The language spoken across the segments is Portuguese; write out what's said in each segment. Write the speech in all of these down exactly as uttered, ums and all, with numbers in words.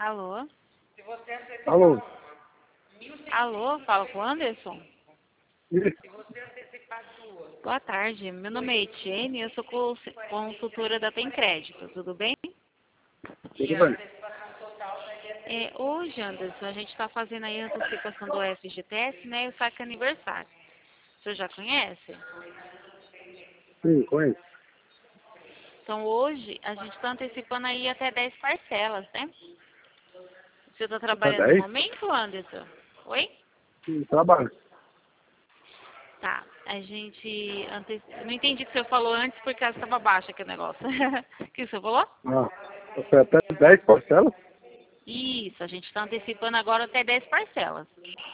Alô? Alô? Alô, fala com o Anderson? Isso. Boa tarde, meu nome é Etienne, eu sou cons- consultora da Tem Crédito, tudo bem? Tudo bem. É, hoje, Anderson, a gente está fazendo aí a antecipação do F G T S, né, e o saque aniversário. O senhor já conhece? Sim, conheço. Então, hoje, a gente está antecipando aí até dez parcelas, né? Você está Até trabalhando no dez? momento, Anderson? Oi? Sim, trabalho. Tá, a gente... Ante... Não entendi o que o senhor falou antes, porque estava baixo aqui o negócio. O que o senhor falou? Ah, você até dez parcelas? Isso, a gente está antecipando agora até dez parcelas.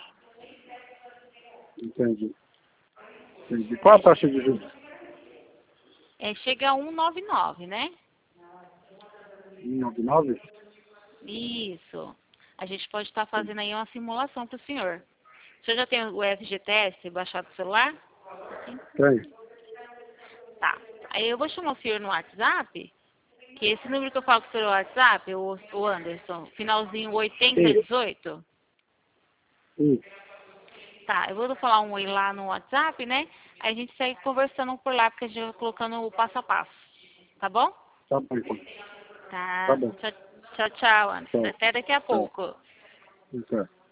Entendi. Entendi. Qual a taxa de juros? É, chega a cento e noventa e nove, né? um noventa e nove? Isso. A gente pode estar fazendo aí uma simulação para o senhor. O senhor já tem o F G T S baixado no celular? Tem. Tá. Aí eu vou chamar o senhor no WhatsApp, que esse número que eu falo com o senhor no WhatsApp, o, o Anderson, finalzinho oitenta dezoito. Isso. Tá, eu vou falar um oi lá no WhatsApp, né? Aí a gente segue conversando por lá, porque a gente vai colocando o passo a passo. Tá bom? Tá bom, então. Tá. Tá bom. Tchau, tchau, tchau, Anderson. Tchau. Até daqui a Tchau. pouco. Isso é.